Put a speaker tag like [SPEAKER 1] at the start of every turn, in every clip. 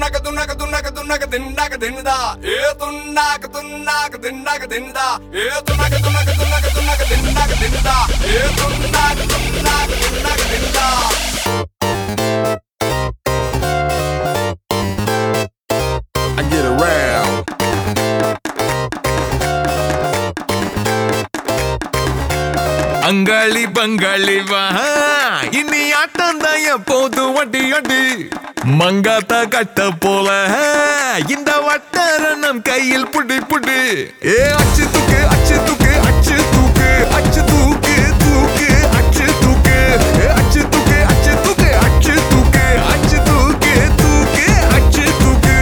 [SPEAKER 1] get around.
[SPEAKER 2] அங்காளி பங்காளி வா இனி ஆட்டந்தான் எப்போது வட்டி அடி மங்காத்தா கட்ட போல இந்த வட்டாரணம் கையில் புடி புடி ஏ அச்சு தூக்கு அச்சு தூக்கு அச்சு தூக்கு அச்சு தூக்கு தூக்கு அச்சு தூக்கு அச்சு தூக்கு அச்சு தூக்கு அச்சு தூக்கு அச்சு தூக்கு தூக்கு அச்சு தூக்கு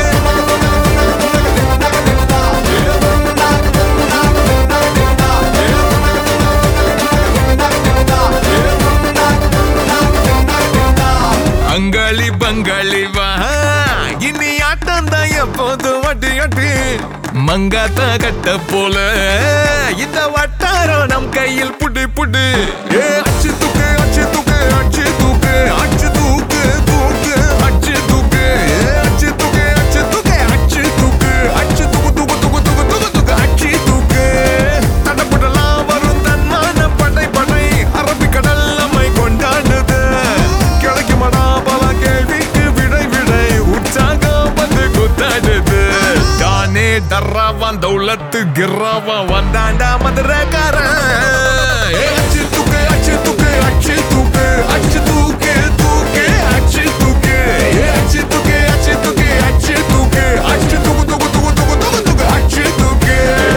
[SPEAKER 2] அங்காளி பங்காளி வா இனி ஆட்டந்தான் எப்போது வட்டி அட்டி மங்காத்தா கட்ட போல இந்த வட்டாரம் நம் கையில் புடி புடி ஏ அச்சு தூக்கு அச்சு தூக்கு அச்சு தூக்கு அச்சு தூக்கு தூக்கு அச்சு தூக்கு அச்சு தூக்கு அச்சு தூக்கு அச்சு தூக்கு அச்சு தூக்கு தூக்கு தூக்கு தூக்கு தூக்கு தூக்கு அச்சு தூக்கு தடப்படலாம் வரும் தன்மான படை படை அரபிக்கடல் நம்மை கொண்டாடுது கிடைக்குமடா பல கேள்விக்கு விடை விடை உற்சாகம் வந்து குத்தாடுது தானே டர்ராவான் தௌலத்து கிர்ராவான் வந்தாண்டா மதுரக்காரன் அச்சு தூக்கு அச்சு தூக்கு அச்சு தூக்கு அச்சு தூக்கு தூக்கு அச்சு தூக்கு அச்சு தூக்கு அச்சு தூக்கு அச்சு தூக்கு அச்சு தூக்கு தூக்கு தூக்கு தூக்கு தூக்கு தூக்கு அச்சு தூக்கு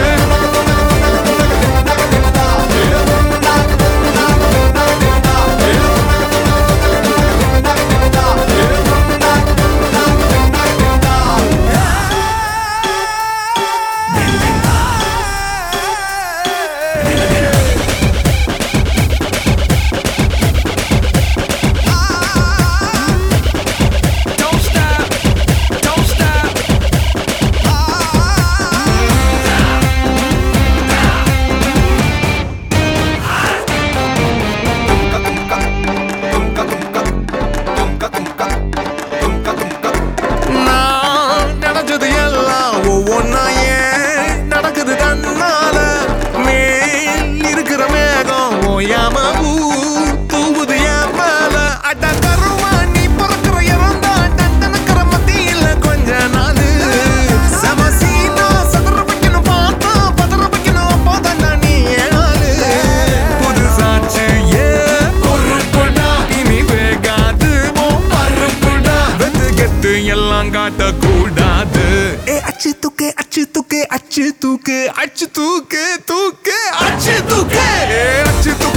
[SPEAKER 2] எல்லாம் காட்ட கூடாது அச்சு தூக்கு அச்சு தூக்கு அச்சு தூக்கு அச்சு தூக்கு தூக்கு அச்சு தூக்கு அச்சு தூக்கு